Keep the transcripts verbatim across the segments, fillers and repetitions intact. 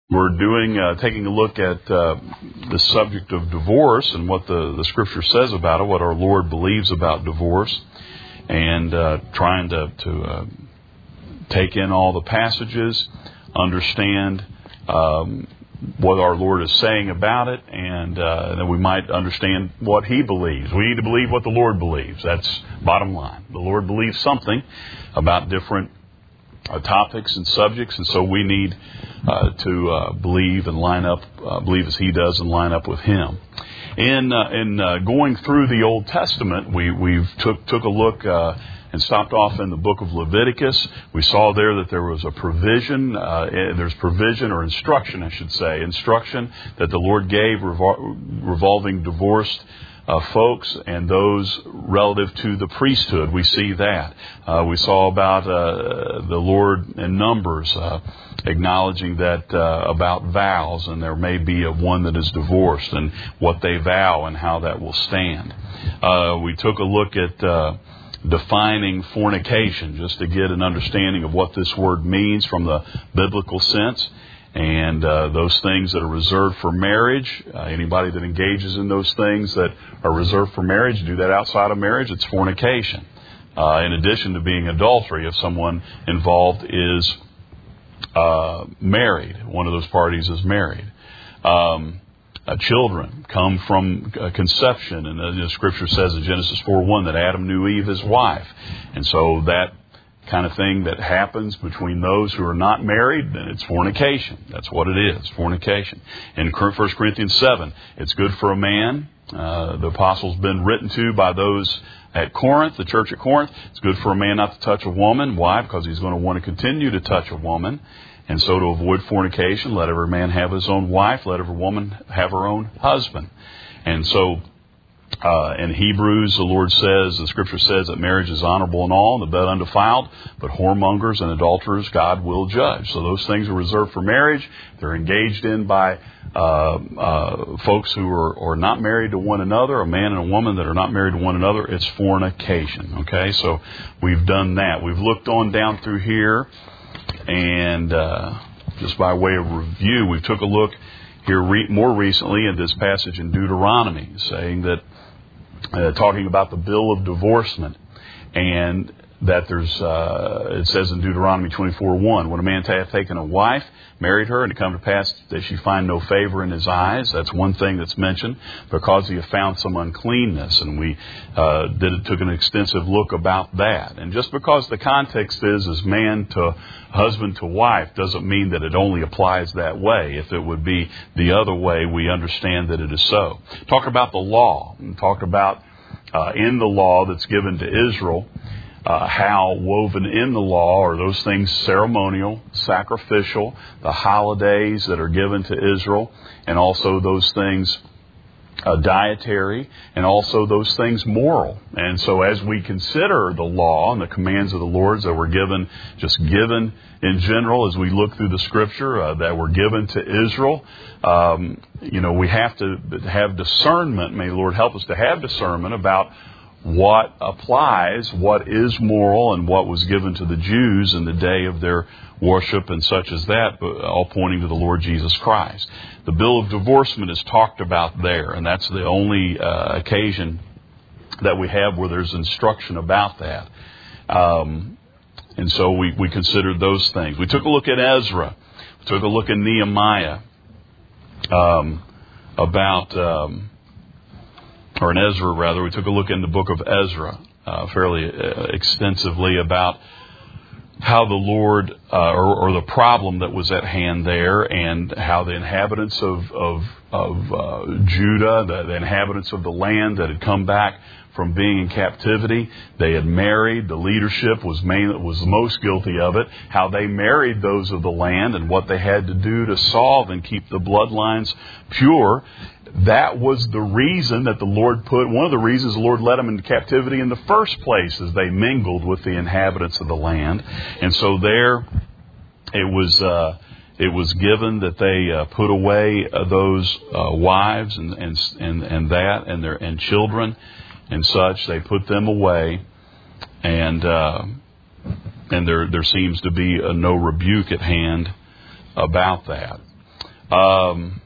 We're doing, uh, taking a look at uh, the subject of divorce and what the, the Scripture says about it, what our Lord believes about divorce, and uh, trying to, to uh, take in all the passages, understand um, what our Lord is saying about it, and uh, that we might understand what He believes. We need to believe what the Lord believes. That's bottom line. The Lord believes something about different Uh, topics and subjects, and so we need uh, to uh, believe and line up, uh, believe as He does, and line up with Him. In uh, in uh, going through the Old Testament, we we've took took a look uh, and stopped off in the book of Leviticus. We saw there that there was a provision. Uh, there's provision or instruction, I should say, instruction that the Lord gave revol- revolving divorced Uh, folks and those relative to the priesthood. We see that. Uh, we saw about uh, the Lord in Numbers uh, acknowledging that uh, about vows, and there may be a one that is divorced, and what they vow and how that will stand. Uh, we took a look at uh, defining fornication, just to get an understanding of what this word means from the biblical sense. And uh, those things that are reserved for marriage, uh, anybody that engages in those things that are reserved for marriage, do that outside of marriage, it's fornication. Uh, in addition to being adultery, if someone involved is uh, married, one of those parties is married. Um, uh, children come from uh, conception, and uh, the Scripture says in Genesis four one that Adam knew Eve his wife. And so that kind of thing that happens between those who are not married, then it's fornication. That's what it is, fornication. In First Corinthians seven, it's good for a man. Uh, the apostle's been written to by those at Corinth, the church at Corinth. It's good for a man not to touch a woman. Why? Because he's going to want to continue to touch a woman. And so to avoid fornication, let every man have his own wife, let every woman have her own husband. And so Uh, in Hebrews, the Lord says, the Scripture says that marriage is honorable in all, and the bed undefiled, but whoremongers and adulterers God will judge. So those things are reserved for marriage. They're engaged in by uh, uh, folks who are, are not married to one another, a man and a woman that are not married to one another. It's fornication. Okay, so we've done that. We've looked on down through here, and uh, just by way of review, we took a look here re- more recently in this passage in Deuteronomy, saying that Uh, talking about the bill of divorcement, and that there's, uh, it says in Deuteronomy twenty-four one, when a man hath taken a wife, married her, and it come to pass that she find no favor in his eyes, that's one thing that's mentioned, because he have found some uncleanness, and we uh, did took an extensive look about that. And just because the context is as man to husband to wife doesn't mean that it only applies that way. If it would be the other way, we understand that it is so. Talk about the law, and talk about uh, in the law that's given to Israel, Uh, how woven in the law are those things ceremonial, sacrificial, the holidays that are given to Israel, and also those things uh, dietary, and also those things moral. And so as we consider the law and the commands of the Lord that were given, just given in general, as we look through the Scripture uh, that were given to Israel, um, you know, we have to have discernment. May the Lord help us to have discernment about what applies, what is moral, and what was given to the Jews in the day of their worship and such as that, but all pointing to the Lord Jesus Christ. The bill of divorcement is talked about there, and that's the only uh, occasion that we have where there's instruction about that. Um, and so we, we considered those things. We took a look at Ezra. We took a look at Nehemiah um, about... Um, or in Ezra, rather, we took a look in the book of Ezra uh, fairly uh, extensively about how the Lord, uh, or, or the problem that was at hand there, and how the inhabitants of of, of uh, Judah, the, the inhabitants of the land that had come back from being in captivity, they had married. The leadership was main, was the most guilty of it. How they married those of the land, and what they had to do to solve and keep the bloodlines pure. That was the reason that the Lord put, one of the reasons the Lord led them into captivity in the first place, is they mingled with the inhabitants of the land. And so there, it was, uh, it was given that they uh, put away uh, those uh, wives and, and, and, and that, and their, and children and such. They put them away, and, uh, and there, there seems to be a no rebuke at hand about that. Um,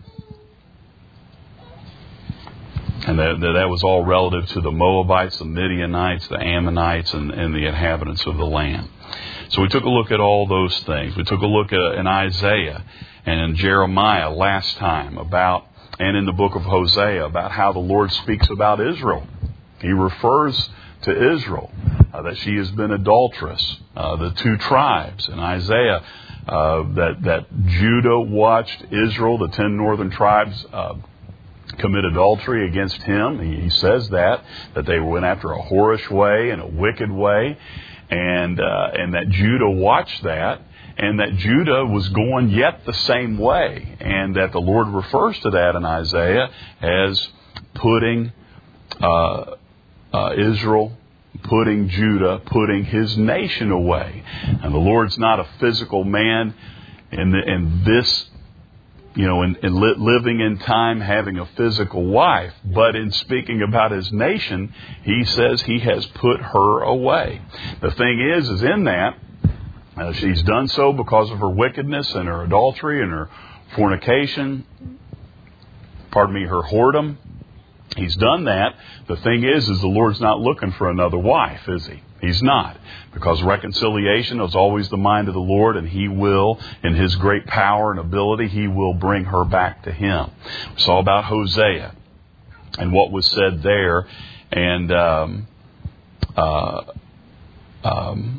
and that, that was all relative to the Moabites, the Midianites, the Ammonites, and, and the inhabitants of the land. So we took a look at all those things. We took a look at in Isaiah and in Jeremiah last time about, and in the book of Hosea, about how the Lord speaks about Israel. He refers to Israel, uh, that she has been adulterous, uh, the two tribes. In Isaiah, uh, that, that Judah watched Israel, the ten northern tribes, uh, commit adultery against him. He, he says that, that they went after a whorish way and a wicked way, and, uh, and that Judah watched that, and that Judah was going yet the same way, and that the Lord refers to that in Isaiah as putting uh, uh, Israel, putting Judah, putting his nation away. And the Lord's not a physical man in, the, in this, you know, in, in li- living in time, having a physical wife. But in speaking about his nation, he says he has put her away. The thing is, is in that, Uh, she's done so because of her wickedness and her adultery and her fornication, pardon me, her whoredom. He's done that. The thing is, is the Lord's not looking for another wife, is he? He's not. Because reconciliation is always the mind of the Lord, and he will, in his great power and ability, he will bring her back to him. We saw about Hosea and what was said there, and um, uh, um,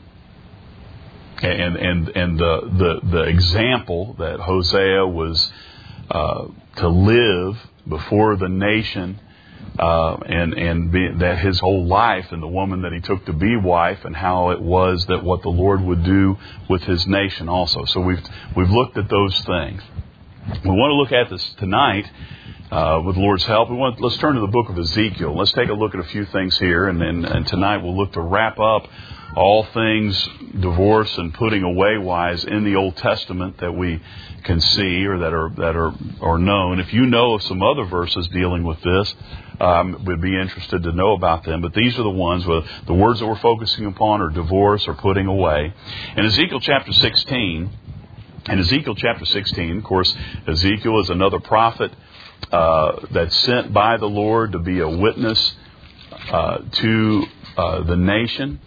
And and and the, the the example that Hosea was uh, to live before the nation, uh, and and be, that his whole life, and the woman that he took to be wife, and how it was that what the Lord would do with his nation also. So we've we've looked at those things. We want to look at this tonight. Uh, with the Lord's help, we want let's turn to the book of Ezekiel. Let's take a look at a few things here, and then and tonight we'll look to wrap up all things divorce and putting away wise in the Old Testament that we can see or that are that are are known. If you know of some other verses dealing with this, um, we'd be interested to know about them. But these are the ones where the words that we're focusing upon are divorce or putting away. In Ezekiel chapter sixteen, in Ezekiel chapter sixteen, of course, Ezekiel is another prophet uh, that's sent by the Lord to be a witness uh, to uh, the nation.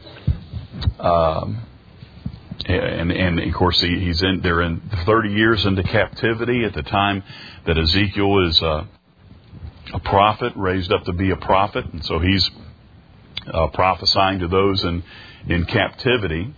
Um, and, and of course, he, he's in, they're in thirty years into captivity at the time that Ezekiel is uh, a prophet, raised up to be a prophet. And so he's uh, prophesying to those in, in captivity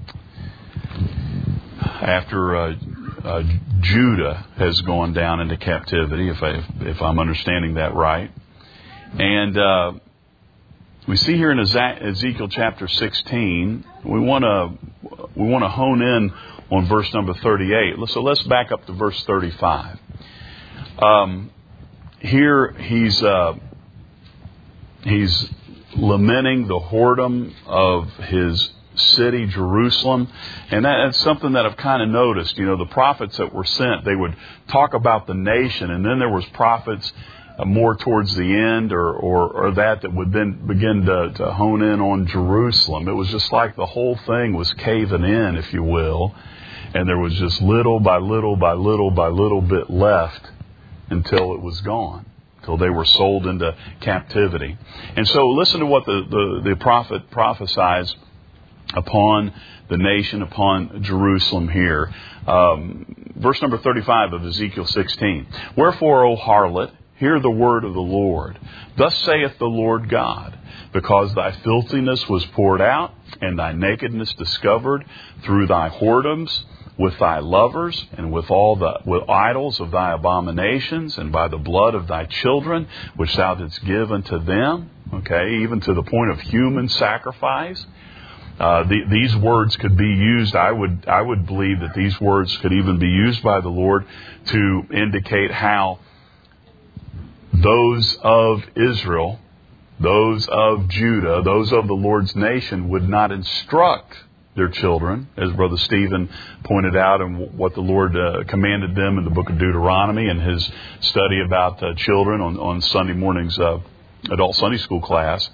after uh, uh, Judah has gone down into captivity, if, I, if I'm understanding that right. And uh, we see here in Ezekiel chapter sixteen, we want to we want to hone in on verse number thirty-eight. So let's back up to verse thirty-five. Um, here he's uh, he's lamenting the whoredom of his city, Jerusalem, and that's something that I've kind of noticed. You know, the prophets that were sent, they would talk about the nation, and then there was prophets Uh, more towards the end, or, or, or that that would then begin to, to hone in on Jerusalem. It was just like the whole thing was caving in, if you will, and there was just little by little by little by little bit left until it was gone, until they were sold into captivity. And so listen to what the, the, the prophet prophesies upon the nation, upon Jerusalem here. Um, verse number thirty-five of Ezekiel sixteen. Wherefore, O harlot, hear the word of the Lord. Thus saith the Lord God, because thy filthiness was poured out, and thy nakedness discovered through thy whoredoms, with thy lovers, and with all the with idols of thy abominations, and by the blood of thy children, which thou didst give unto them, okay, even to the point of human sacrifice. Uh, the, these words could be used, I would I would believe that these words could even be used by the Lord to indicate how those of Israel, those of Judah, those of the Lord's nation would not instruct their children, as Brother Stephen pointed out, and what the Lord uh, commanded them in the book of Deuteronomy and his study about uh, children on, on Sunday morning's uh, adult Sunday school class.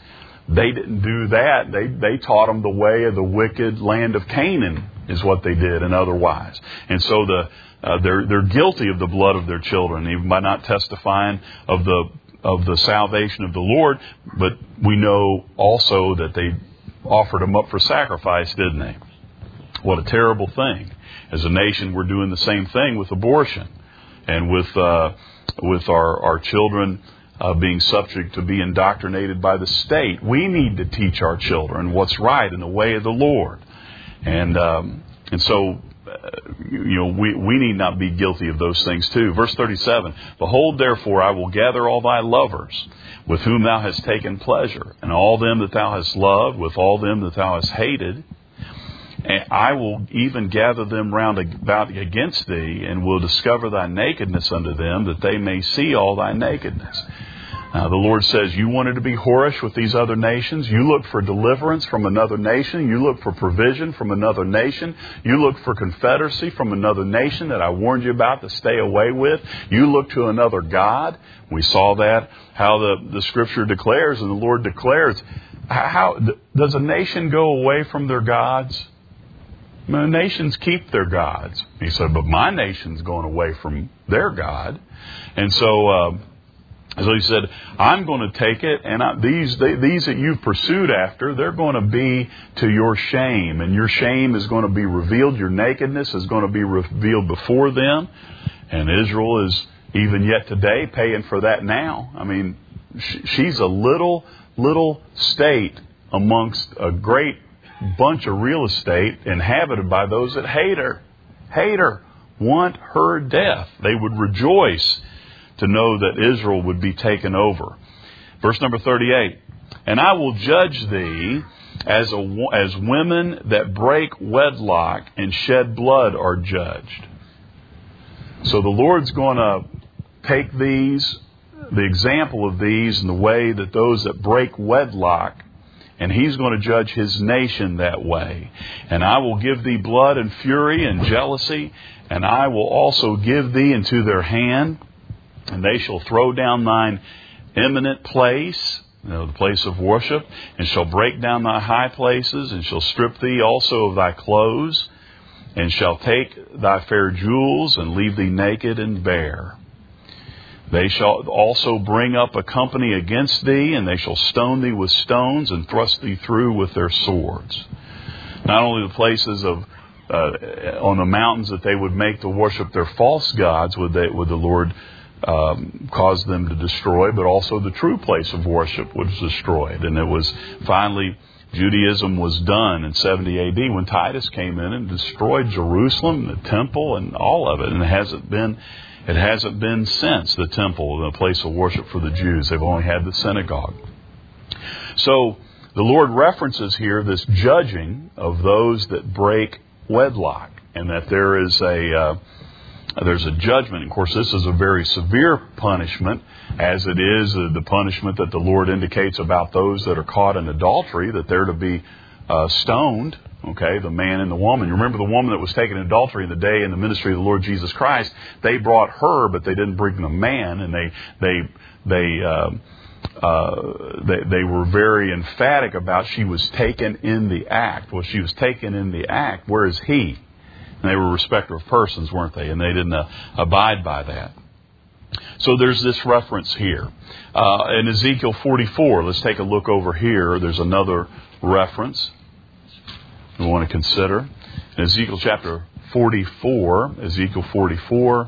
they didn't do that. They they taught them the way of the wicked land of Canaan is what they did, and otherwise. And so the uh, they're they're guilty of the blood of their children, even by not testifying of the of the salvation of the Lord. But we know also that they offered them up for sacrifice, didn't they? What a terrible thing. As a nation, we're doing the same thing with abortion, and with uh, with our our children uh, being subject to be indoctrinated by the state. We need to teach our children what's right in the way of the Lord, and um, and so uh, you know we we need not be guilty of those things too. Verse thirty-seven: Behold, therefore, I will gather all thy lovers, with whom thou hast taken pleasure, and all them that thou hast loved, with all them that thou hast hated. And I will even gather them round about against thee, and will discover thy nakedness unto them, that they may see all thy nakedness. Now, the Lord says, you wanted to be whorish with these other nations. You looked for deliverance from another nation. You looked for provision from another nation. You looked for confederacy from another nation that I warned you about to stay away with. You looked to another God. We saw that, how the, the Scripture declares, and the Lord declares. How does a nation go away from their gods? The nations keep their gods. He said, but my nation's going away from their God. And so, uh, so he said, I'm going to take it, and I, these they, these that you've pursued after, they're going to be to your shame. And your shame is going to be revealed. Your nakedness is going to be revealed before them. And Israel is, even yet today, paying for that now. I mean, sh- she's a little, little state amongst a great bunch of real estate inhabited by those that hate her, hate her, want her death. They would rejoice to know that Israel would be taken over. Verse number thirty-eight, and I will judge thee as a, as women that break wedlock and shed blood are judged. So the Lord's going to take these, the example of these, in the way that those that break wedlock, and He's going to judge His nation that way. And I will give thee blood and fury and jealousy, and I will also give thee into their hand, and they shall throw down thine eminent place, you know, the place of worship, and shall break down thy high places, and shall strip thee also of thy clothes, and shall take thy fair jewels, and leave thee naked and bare. They shall also bring up a company against thee, and they shall stone thee with stones, and thrust thee through with their swords. Not only the places of uh, on the mountains that they would make to worship their false gods would they would the Lord um, cause them to destroy, but also the true place of worship was destroyed. And it was finally, Judaism was done in seventy A D when Titus came in and destroyed Jerusalem, the temple, and all of it. And it hasn't been It hasn't been since the temple, the place of worship for the Jews. They've only had the synagogue. So the Lord references here this judging of those that break wedlock, and that there is a uh, there's a judgment. Of course, this is a very severe punishment, as it is uh, the punishment that the Lord indicates about those that are caught in adultery, that they're to be uh, stoned. Okay, the man and the woman. You remember the woman that was taken in adultery in the day in the ministry of the Lord Jesus Christ. They brought her, but they didn't bring the man, and they they they uh, uh, they, they were very emphatic about she was taken in the act. Well, she was taken in the act. Where is he? And they were respecter of persons, weren't they? And they didn't uh, abide by that. So there's this reference here uh, in Ezekiel forty-four. Let's take a look over here. There's another reference we want to consider. In Ezekiel chapter forty-four, Ezekiel forty-four,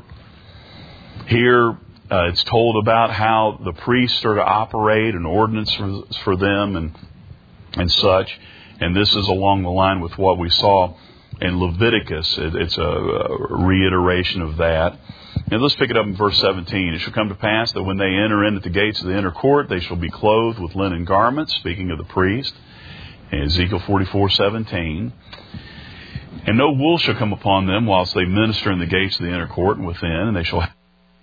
here uh, it's told about how the priests are to operate, an ordinance for, for them and and such. And this is along the line with what we saw in Leviticus. It, it's a, a reiteration of that. And let's pick it up in verse seventeen. It shall come to pass that when they enter in at the gates of the inner court, they shall be clothed with linen garments, speaking of the priest. In Ezekiel forty-four seventeen, and no wool shall come upon them whilst they minister in the gates of the inner court and within, and they shall have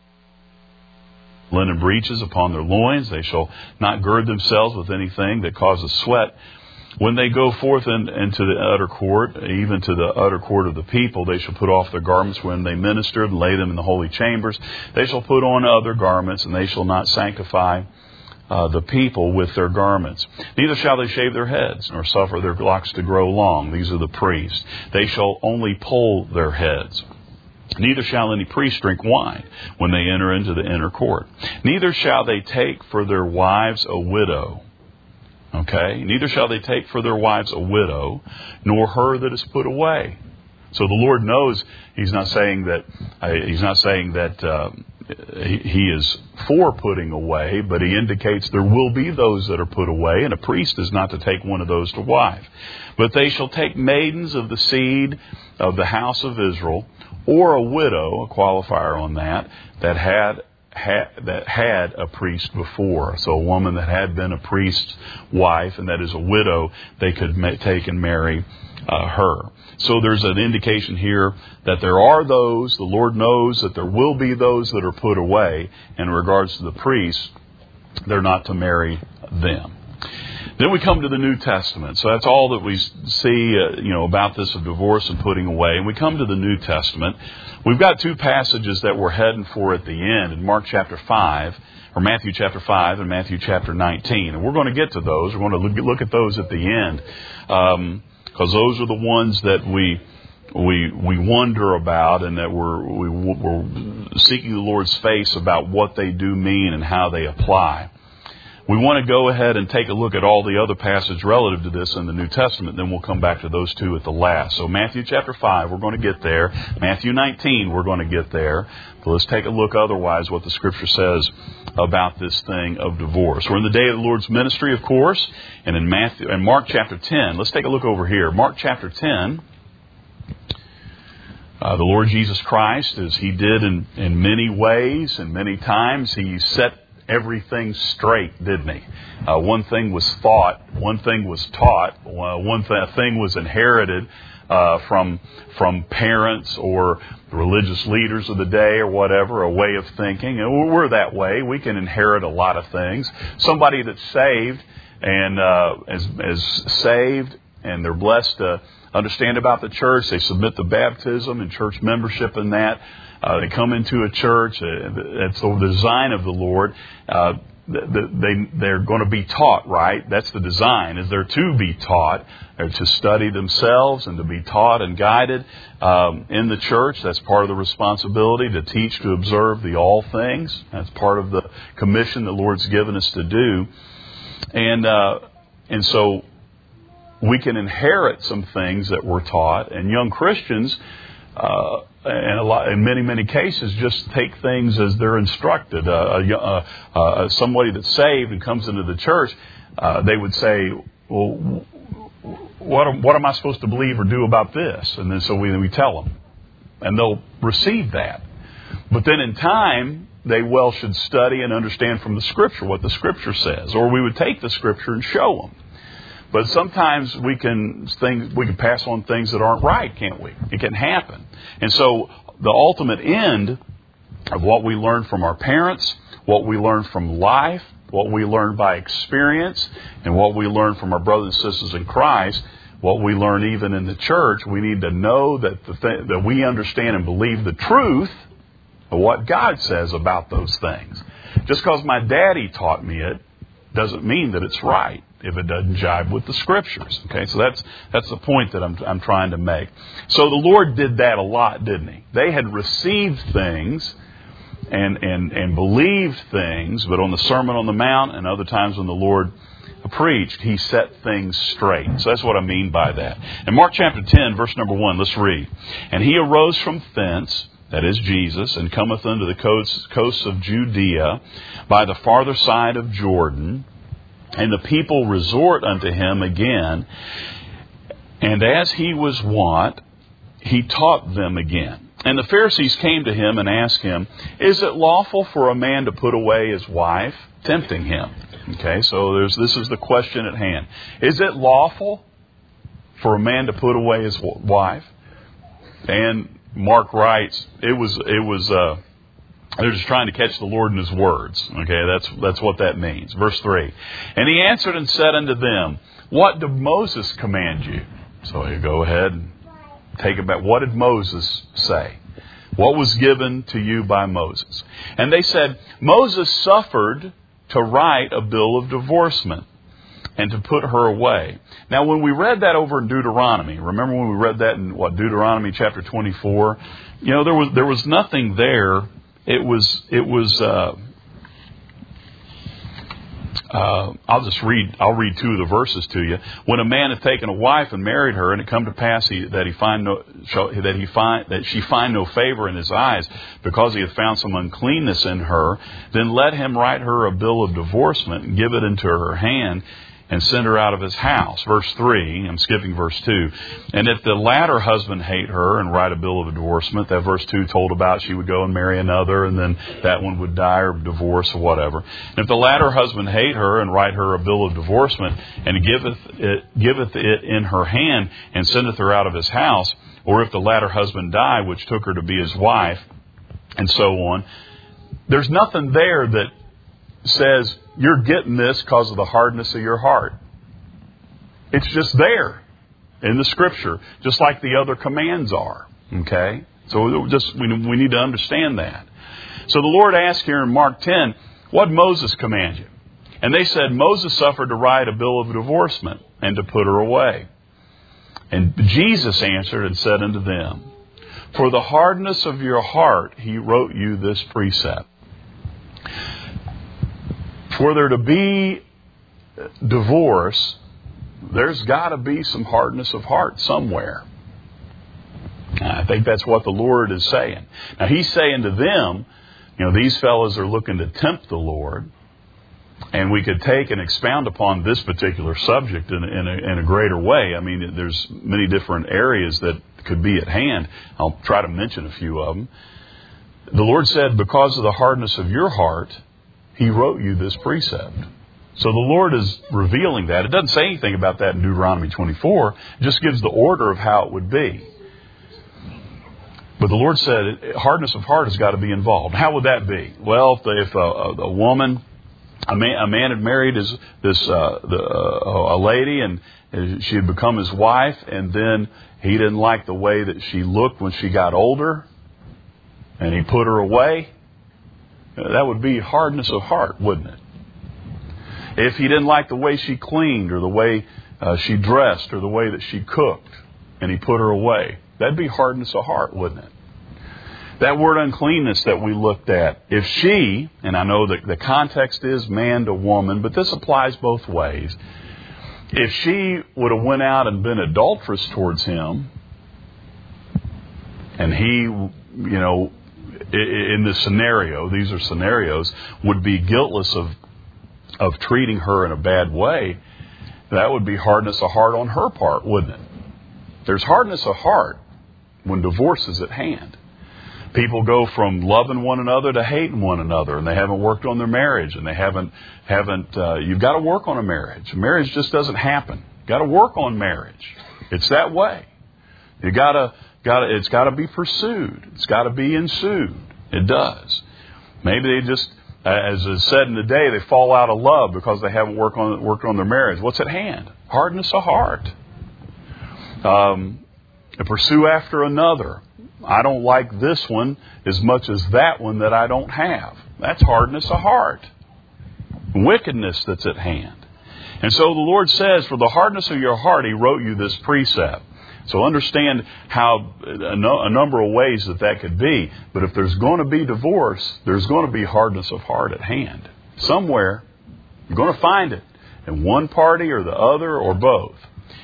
linen breeches upon their loins. They shall not gird themselves with anything that causes sweat. When they go forth in, into the utter court, even to the utter court of the people, they shall put off their garments when they ministered and lay them in the holy chambers. They shall put on other garments, and they shall not sanctify uh, the people with their garments. Neither shall they shave their heads, nor suffer their locks to grow long. These are the priests. They shall only poll their heads. Neither shall any priest drink wine when they enter into the inner court. Neither shall they take for their wives a widow. Okay? Neither shall they take for their wives a widow, nor her that is put away. So the Lord knows He's not saying that uh, He's not saying that uh, he, he is for putting away, but He indicates there will be those that are put away, and a priest is not to take one of those to wife. But they shall take maidens of the seed of the house of Israel, or a widow, a qualifier on that, that had Had, that had a priest before. So a woman that had been a priest's wife, and that is a widow, they could ma- take and marry uh, her. So there's an indication here that there are those, the Lord knows that there will be those that are put away. In regards to the priests, they're not to marry them. Then we come to the New Testament. So that's all that we see, uh, you know, about this of divorce and putting away. And we come to the New Testament. We've got two passages that we're heading for at the end in Mark chapter five, or Matthew chapter five and Matthew chapter nineteen. And we're going to get to those. We're going to look, look at those at the end, um, because those are the ones that we we we wonder about, and that we're we, we're seeking the Lord's face about what they do mean and how they apply. We want to go ahead and take a look at all the other passages relative to this in the New Testament. Then we'll come back to those two at the last. So Matthew chapter five, we're going to get there. Matthew nineteen, we're going to get there. But let's take a look otherwise what the Scripture says about this thing of divorce. We're in the day of the Lord's ministry, of course. And in Matthew and Mark chapter ten, let's take a look over here. Mark chapter ten. Uh, the Lord Jesus Christ, as He did in, in many ways and many times, He set everything straight, didn't He? Uh, one thing was thought, one thing was taught, uh, one th- thing was inherited uh, from from parents or the religious leaders of the day or whatever, a way of thinking. And we're that way. We can inherit a lot of things. Somebody that's saved and uh, is, is saved and they're blessed to understand about the church. They submit to baptism and church membership in that. Uh, they come into a church. Uh, that's the design of the Lord. Uh, they, they're going to be taught, right? That's the design, is they're to be taught. They're to study themselves and to be taught and guided um, in the church. That's part of the responsibility, to teach, to observe the all things. That's part of the commission the Lord's given us to do. And uh, and so we can inherit some things that we're taught. And young Christians, uh, and a lot, in many, many cases, just take things as they're instructed. Uh, uh, uh, somebody that's saved and comes into the church, uh, they would say, well, what am, what am I supposed to believe or do about this? And then so we, we tell them. And they'll receive that. But then in time, they well should study and understand from the Scripture what the Scripture says. Or we would take the Scripture and show them. But sometimes we can things, we can pass on things that aren't right, can't we? It can happen. And so the ultimate end of what we learn from our parents, what we learn from life, what we learn by experience, and what we learn from our brothers and sisters in Christ, what we learn even in the church, we need to know that the th- that we understand and believe the truth of what God says about those things. Just because my daddy taught me it doesn't mean that it's right if it doesn't jive with the Scriptures. Okay, so that's that's the point that I'm I'm trying to make. So the Lord did that a lot, didn't He? They had received things and and and believed things, but on the Sermon on the Mount and other times when the Lord preached, He set things straight. So that's what I mean by that. In Mark chapter ten, verse number one, let's read. And He arose from thence, that is Jesus, and cometh unto the coasts, coasts of Judea by the farther side of Jordan. And the people resort unto Him again. And as He was wont, He taught them again. And the Pharisees came to Him and asked Him, is it lawful for a man to put away his wife? Tempting Him. Okay, so there's this is the question at hand. Is it lawful for a man to put away his wife? And Mark writes, it was, it was, uh, they're just trying to catch the Lord in His words. Okay, that's that's what that means. Verse three. And He answered and said unto them, what did Moses command you? So you go ahead and take it back. What did Moses say? What was given to you by Moses? And they said, Moses suffered to write a bill of divorcement and to put her away. Now, when we read that over in Deuteronomy, remember when we read that in what Deuteronomy chapter twenty-four? You know, there was there was nothing there. It was it was. Uh, uh, I'll just read. I'll read two of the verses to you. When a man had taken a wife and married her, and it come to pass he, that he find no that he find that she find no favor in his eyes, because he hath found some uncleanness in her, then let him write her a bill of divorcement and give it into her hand, and send her out of his house. Verse three, I'm skipping verse two. And if the latter husband hate her and write a bill of divorcement, that verse two told about she would go and marry another, and then that one would die or divorce or whatever. And if the latter husband hate her and write her a bill of divorcement, and giveth it, giveth it in her hand, and sendeth her out of his house, or if the latter husband die, which took her to be his wife, and so on, there's nothing there that says you're getting this because of the hardness of your heart. It's just there in the Scripture, just like the other commands are. Okay? So just we, we need to understand that. So the Lord asked here in Mark ten, what did Moses command you? And they said, Moses suffered to write a bill of divorcement and to put her away. And Jesus answered and said unto them, for the hardness of your heart he wrote you this precept. For there to be divorce, there's got to be some hardness of heart somewhere. I think that's what the Lord is saying. Now, He's saying to them, you know, these fellows are looking to tempt the Lord, and we could take and expound upon this particular subject in, in, a, in a greater way. I mean, there's many different areas that could be at hand. I'll try to mention a few of them. The Lord said, because of the hardness of your heart, He wrote you this precept. So the Lord is revealing that. It doesn't say anything about that in Deuteronomy twenty-four. It just gives the order of how it would be. But the Lord said hardness of heart has got to be involved. How would that be? Well, if, the, if a, a, a woman, a man, a man had married his, this uh, the, uh, a lady, and she had become his wife, and then he didn't like the way that she looked when she got older, and he put her away. That would be hardness of heart, wouldn't it? If he didn't like the way she cleaned, or the way uh, she dressed, or the way that she cooked, and he put her away, that'd be hardness of heart, wouldn't it? That word uncleanness that we looked at, if she, and I know that the context is man to woman, but this applies both ways. If she would have went out and been adulterous towards him, and he, you know, in this scenario, these are scenarios, would be guiltless of of treating her in a bad way, that would be hardness of heart on her part, wouldn't it? There's hardness of heart when divorce is at hand. People go from loving one another to hating one another, and they haven't worked on their marriage, and they haven't haven't. Uh, you've got to work on a marriage. Marriage just doesn't happen. You've got to work on marriage. It's that way. You got to. Got it's got to be pursued. It's got to be ensued. It does. Maybe they just, as is said in the day, they fall out of love because they haven't worked on worked on their marriage. What's at hand? Hardness of heart. Um, to pursue after another. I don't like this one as much as that one that I don't have. That's hardness of heart. Wickedness that's at hand. And so the Lord says, for the hardness of your heart, He wrote you this precept. So understand how a, no, a number of ways that that could be. But if there's going to be divorce, there's going to be hardness of heart at hand. Somewhere, you're going to find it. In one party or the other or both.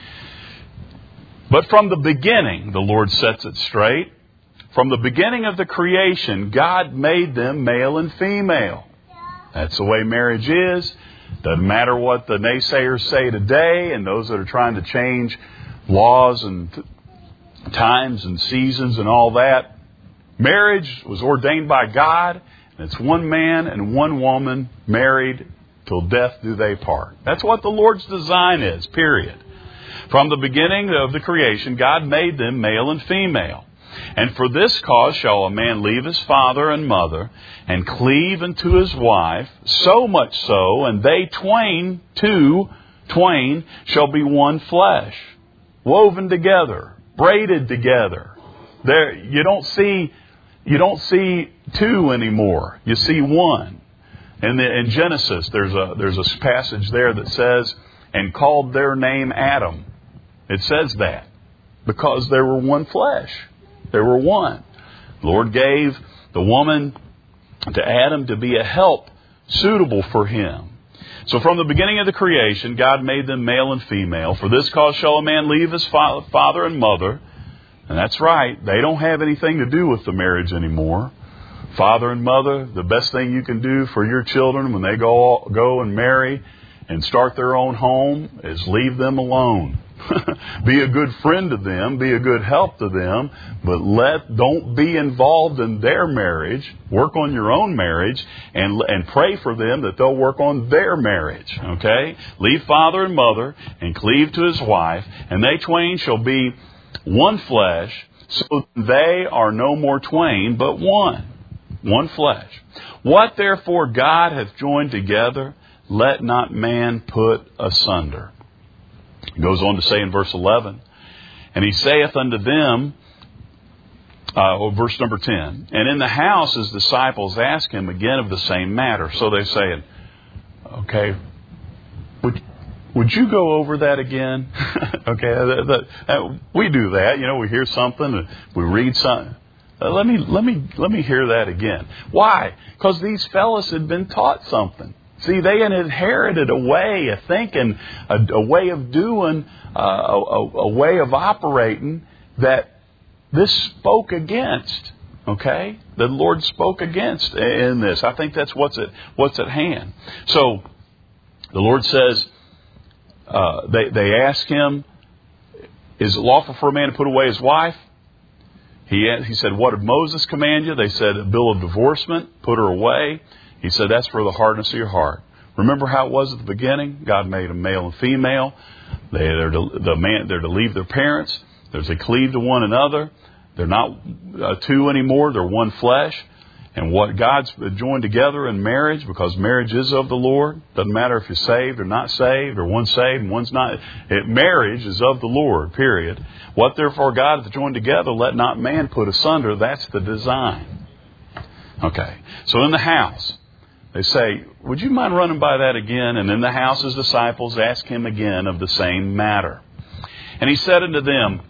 But from the beginning, the Lord sets it straight. From the beginning of the creation, God made them male and female. That's the way marriage is. Doesn't matter what the naysayers say today and those that are trying to change laws and t- times and seasons and all that. Marriage was ordained by God, and it's one man and one woman married till death do they part. That's what the Lord's design is, period. From the beginning of the creation, God made them male and female. And for this cause shall a man leave his father and mother, and cleave unto his wife, so much so, and they twain, two, twain, shall be one flesh. Woven together, braided together. There, you don't see, you don't see two anymore. You see one. And in Genesis, there's a there's a passage there that says, and called their name Adam. It says that because they were one flesh. They were one. The Lord gave the woman to Adam to be a help suitable for him. So from the beginning of the creation, God made them male and female. For this cause shall a man leave his father and mother. And that's right. They don't have anything to do with the marriage anymore. Father and mother, the best thing you can do for your children when they go go and marry and start their own home is leave them alone. Be a good friend to them, be a good help to them, but let don't be involved in their marriage. Work on your own marriage and and pray for them that they'll work on their marriage. Okay? Leave father and mother and cleave to his wife, and they twain shall be one flesh, so they are no more twain, but one. One flesh. What therefore God hath joined together, let not man put asunder. He goes on to say in verse eleven, and he saith unto them, uh, or verse number ten, and in the house his disciples ask him again of the same matter. So they say, okay, would, would you go over that again? okay, that, that, that, we do that. You know, we hear something, and we read something. Uh, let me let me let me hear that again. Why? Because these fellas had been taught something. See, they had inherited a way of thinking, a, a way of doing, uh, a, a way of operating that this spoke against. Okay, the Lord spoke against in this. I think that's what's at what's at hand. So the Lord says, uh, they they ask him, "Is it lawful for a man to put away his wife?" He he said, "What did Moses command you?" They said, "A bill of divorcement, put her away." He said, "That's for the hardness of your heart." Remember how it was at the beginning? God made them male and female. They, they're to, the man, they're to leave their parents. They're to cleave to one another. They're not uh, two anymore. They're one flesh. And what God's joined together in marriage, because marriage is of the Lord. Doesn't matter if you're saved or not saved, or one's saved and one's not. It, marriage is of the Lord, period. What therefore God hath joined together, let not man put asunder. That's the design. Okay. So in the house, they say, would you mind running by that again? And in the house his disciples ask him again of the same matter. And he said unto them,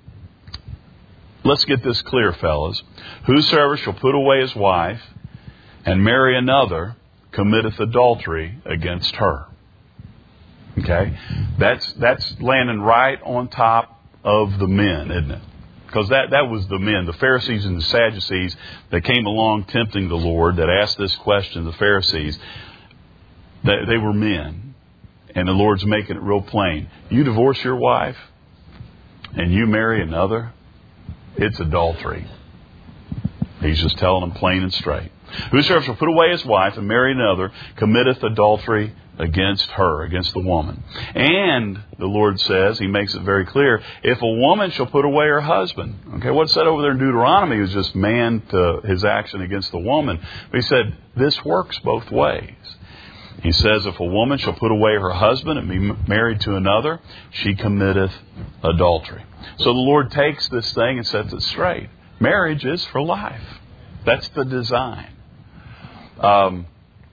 let's get this clear, fellas. Whosoever shall put away his wife and marry another committeth adultery against her. Okay? That's that's landing right on top of the men, isn't it? Because that, that was the men, the Pharisees and the Sadducees that came along tempting the Lord, that asked this question, the Pharisees. They, they were men. And the Lord's making it real plain. You divorce your wife and you marry another, it's adultery. He's just telling them plain and straight. Whosoever shall put away his wife and marry another committeth adultery against her, against the woman. And the Lord says, he makes it very clear, if a woman shall put away her husband. Okay, what's said over there in Deuteronomy was just man to his action against the woman. But he said, this works both ways. He says, if a woman shall put away her husband and be married to another, she committeth adultery. So the Lord takes this thing and sets it straight. Marriage is for life. That's the design. Um,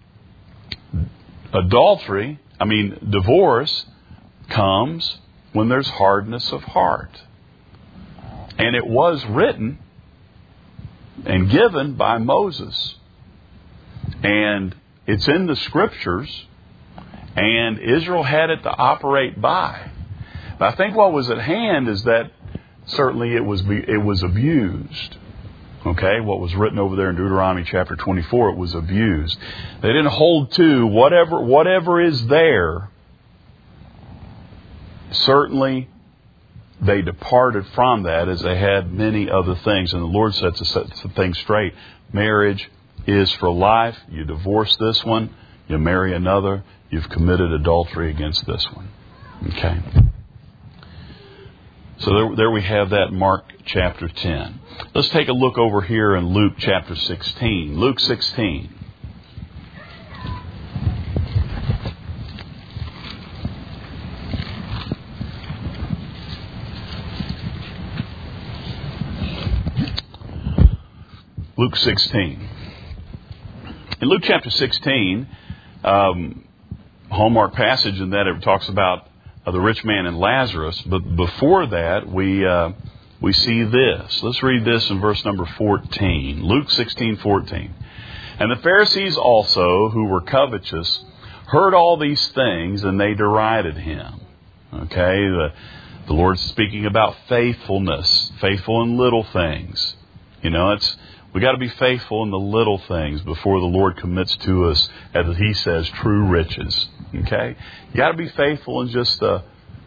adultery, I mean, divorce comes when there's hardness of heart. And it was written and given by Moses. And it's in the Scriptures. And Israel had it to operate by. But I think what was at hand is that certainly it was it was abused. Okay, what was written over there in Deuteronomy chapter twenty-four, it was abused. They didn't hold to whatever whatever is there. Certainly, they departed from that as they had many other things. And the Lord sets the thing straight. Marriage is for life. You divorce this one, you marry another, you've committed adultery against this one. Okay. So there, there we have that, Mark chapter ten. Let's take a look over here in Luke chapter sixteen. Luke sixteen. Luke sixteen. In Luke chapter sixteen, um, hallmark passage in that it talks about uh, the rich man and Lazarus. But before that, we uh, we see this. Let's read this in verse number fourteen. Luke sixteen fourteen. And the Pharisees also, who were covetous, heard all these things, and they derided him. Okay, the, the Lord's speaking about faithfulness, faithful in little things. You know, it's we got to be faithful in the little things before the Lord commits to us, as He says, true riches. Okay, you got to be faithful in just the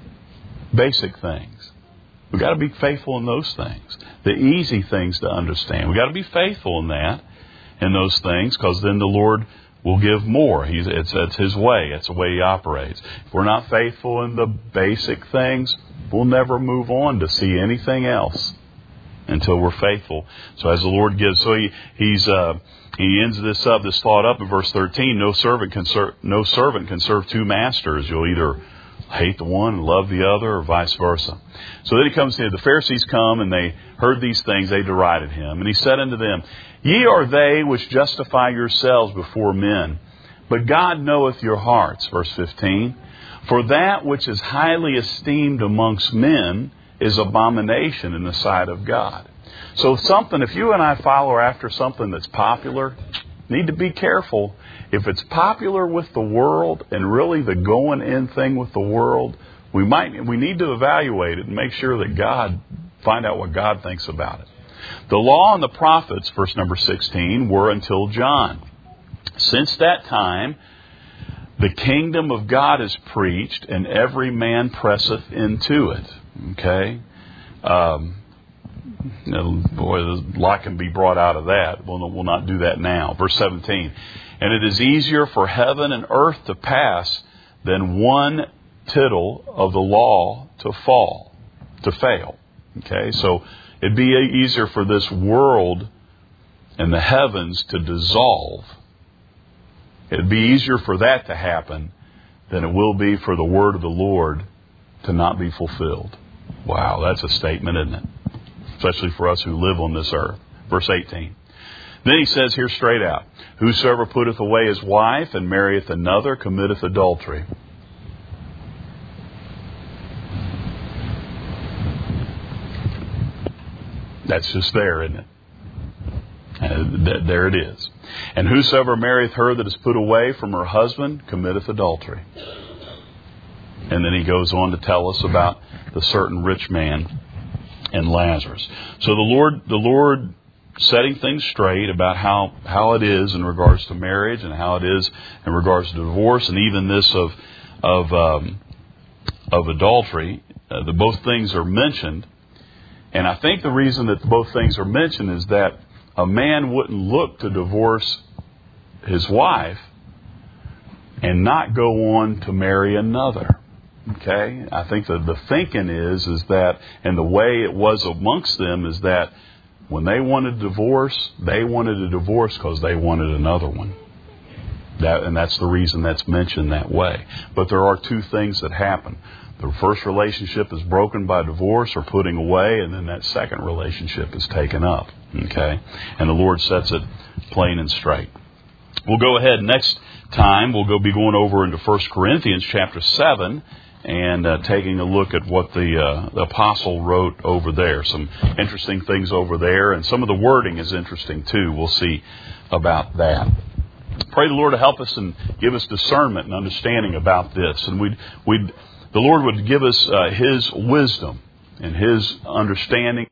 basic things. We got to be faithful in those things, the easy things to understand. We got to be faithful in that. In those things, because then the Lord will give more. He's, it's, it's His way. It's the way He operates. If we're not faithful in the basic things, we'll never move on to see anything else until we're faithful. So as the Lord gives, so he he's uh, he ends this up, this thought up in verse thirteen. No servant can serve, no servant can serve two masters. You'll either hate the one and love the other, or vice versa. So then he comes to the Pharisees come, and they heard these things. They derided him, and he said unto them, Ye are they which justify yourselves before men, but God knoweth your hearts. Verse fifteen. For that which is highly esteemed amongst men is abomination in the sight of God. So something, if you and I follow after something that's popular, need to be careful. If it's popular with the world and really the going in thing with the world, we might we need to evaluate it and make sure that God, find out what God thinks about it. The law and the prophets, verse number sixteen, were until John. Since that time, the kingdom of God is preached, and every man presseth into it. Okay? Um, you know, boy, a lot can be brought out of that. We'll, we'll not do that now. Verse seventeen. And it is easier for heaven and earth to pass than one tittle of the law to fall, to fail. Okay? So it'd be easier for this world and the heavens to dissolve. It'd be easier for that to happen than it will be for the word of the Lord to not be fulfilled. Wow, that's a statement, isn't it? Especially for us who live on this earth. Verse eighteen. Then he says here straight out, Whosoever putteth away his wife and marrieth another committeth adultery. That's just there, isn't it? Uh, there it is. And whosoever marrieth her that is put away from her husband committeth adultery. And then he goes on to tell us about the certain rich man and Lazarus. So the Lord, the Lord setting things straight about how, how it is in regards to marriage and how it is in regards to divorce, and even this of of um, of adultery. Uh, the both things are mentioned. And I think the reason that both things are mentioned is that a man wouldn't look to divorce his wife and not go on to marry another. Okay? I think that the thinking is, is that, and the way it was amongst them is that when they wanted a divorce, they wanted a divorce because they wanted another one. That, and that's the reason that's mentioned that way. But there are two things that happen. The first relationship is broken by divorce or putting away, and then that second relationship is taken up. Okay? And the Lord sets it plain and straight. We'll go ahead next time. We'll go be going over into First Corinthians chapter seven and uh, taking a look at what the, uh, the apostle wrote over there. Some interesting things over there, and some of the wording is interesting too. We'll see about that. Pray the Lord to help us and give us discernment and understanding about this, and we'd we'd the Lord would give us uh, His wisdom and His understanding.